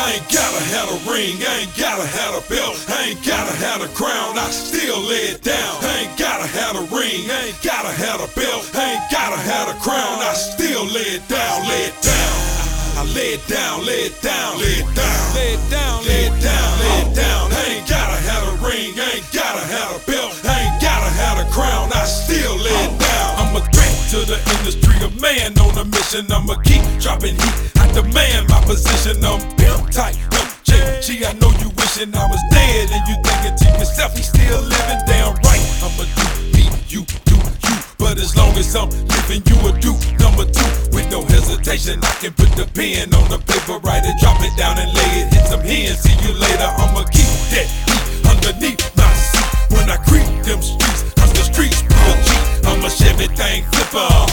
I ain't gotta have a ring, I ain't gotta have a belt, I ain't gotta have a crown, I still lay it down. I ain't gotta have a ring, I ain't gotta have a belt, I ain't gotta have a crown, I still lay it down, lay it down. I lay it down, lay it down, lay it down, lay it down, lay it down, lay it down. I ain't gotta have a ring, I ain't gotta have a belt, I ain't gotta have a crown, I still lay it down. I'm a threat to the industry, a man on a mission. I'ma keep dropping heat, I demand my position. I'm pimp tight, JG, I know you wishing I was dead, and you thinking to yourself, he still living. Damn right, I'ma do me, you do you. But as long as I'm living, you a do number two. With no hesitation, I can put the pen on the paper, write it, drop it down and lay it. Hit some hands, see you later. I'ma keep that heat underneath my seat when I creep them streets, cause the streets real cheap. I'm a Chevy thing flipper.